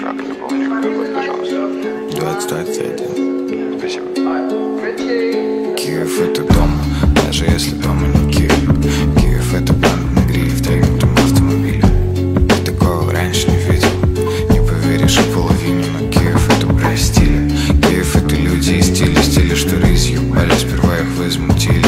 чувак, любовник. Вот, пожалуйста. 2021. Спасибо. Киев — это дом, даже если дома не Киев. Киев — это план на гриле в трейлерном автомобиле. Ты такого раньше не видел, не поверишь и половине. Но Киев — это про стиль. Киев — это люди и стили, стили, что разъебали, сперва их возмутили.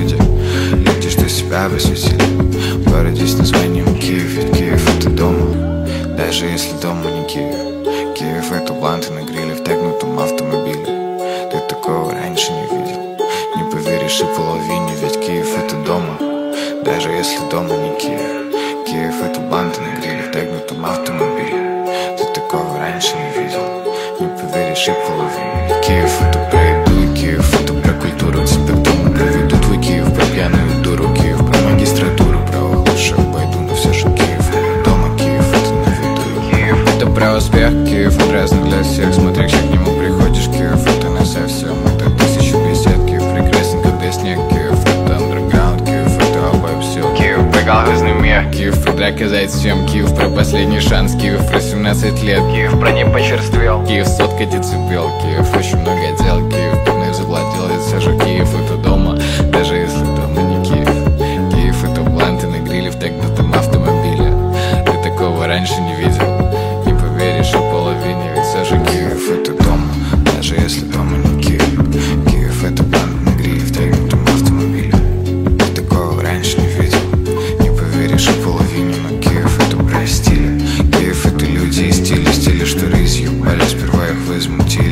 Люди, что себя посвятили в городе с названием Киев. Ведь Киев — это дома, даже если дома не Киев. Киев — это бланты на гриле в тегнутом автомобиле. Ты такого раньше не видел, не поверишь и половине. Ведь Киев — это дома, даже если дома не Киев. Киев — это бланты на гриле в тегнутом автомобиле. Ты такого раньше не видел, не поверишь и половине. Ведь Киев — это про еду, и Киев — это про культуру. Тебя к дому проведу, твой Киев про пьяную дуру. Киев про магистратуру, про лучших пойду, но все же Киев — дома. Киев — это на виду. Киев — это про успех, Киев — он разный для всех. Смотри, как к нему приходишь. Киев — это не совсем, это тысячу бесед. Киев прекрасен, когда снег. Киев — это андерграунд, Киев — это обои все. Киев про грязный мир, Киев про драка зайцем. Киев про последний шанс, Киев про 17 лет. Киев про не почерствел, Киев сотка децибел. Киев очень много дел, Киев пивной завладел. И все же Киев — это дома, даже если дома не Киев. Киев — это бланты на гриле в тегнутом автомобиле. Ты такого раньше не видел, не поверишь и половине. Ведь все же Киев — это дома, даже если дома не Киев. Киев — это бланты на гриле в тегнутом автомобиле. Ты такого раньше не видел, не поверишь и половине. Но Киев — это про стиль. Киев — это люди и стили, стили, что разъебали, сперва их возмутили.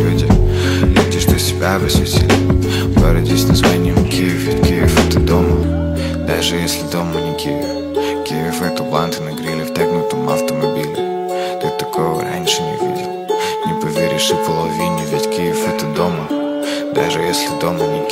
Люди, что себя посвятили в городе с названием Киев. Ведь Киев — это дома, даже если дома не Киев. Киев — это бланты на гриле в тегнутом автомобиле. Ты такого раньше не видел, не поверишь и половине. Ведь Киев — это дома, даже если дома не